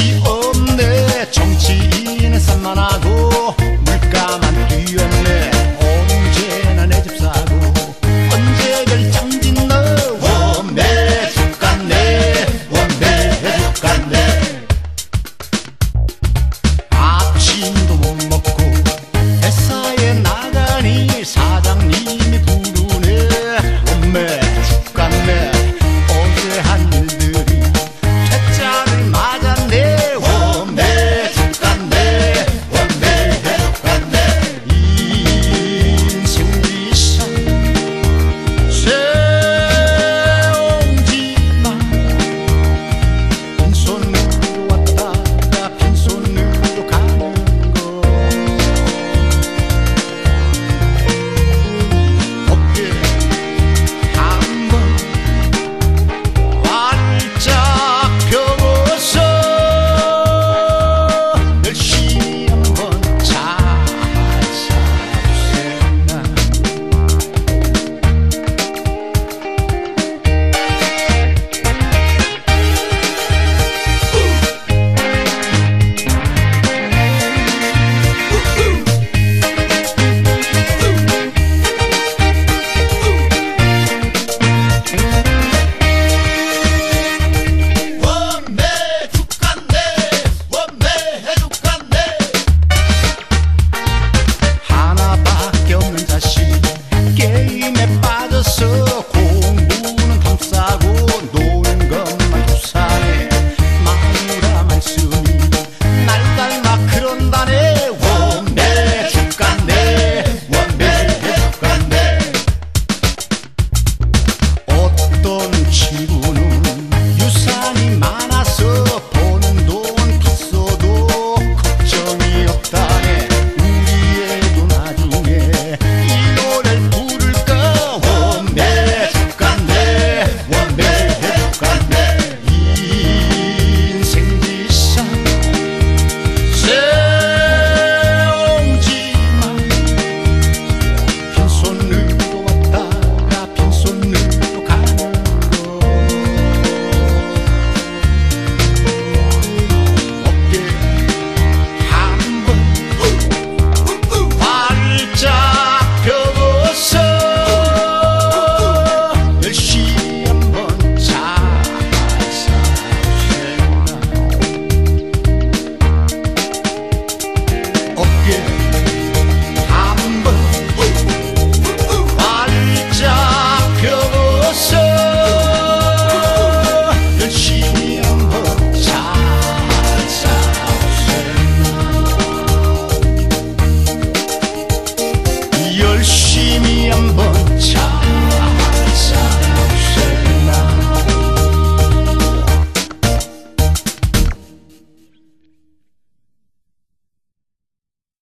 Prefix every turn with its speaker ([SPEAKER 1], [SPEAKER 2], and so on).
[SPEAKER 1] 끝이 없네. 정치인은 산만하고 물가만 뛰었네. 언제나 내 집 사고 언제 별장짓 너. 원배 죽겠네. 원배 죽겠네. 아침도 못 먹고 회사에 나가니 사장님이 부르네. 원배 죽겠네. 어제 한 일들이 퇴짜를 맞았네. 원배 죽겠네. 원배 죽겠네. 인생 비상 세옹지마. 빈손으로 왔다가 빈손으로 가는 거. 어깨 한번 활짝 펴고서 열심히 한번 잘 살아보세요. 원배 죽겠네. 원배 죽겠네. 하나밖에 없는 자식 게임에 빠져서 공부는 감싸고 노는 것만 구사해. 마누라 말씀이 날 닮아 그런다네. 원배 죽겠네. 원배 죽겠네. 어떤 친구는 유산이 많아서 버는 돈 다 써도 걱정이 없다네. 우리 애도 나중에 이 노래를 부를까. 원배 죽겠네. 원배 죽겠네. 인생 비상 세옹지마. 빈손으로 왔다가 빈손으로 가는 거. 어깨 한번 활짝 펴고서 열심히 한번 잘 살아보세요. 어깨 한번 활짝 펴고서 열심히 한번 잘 살아보세요. 열심히 한번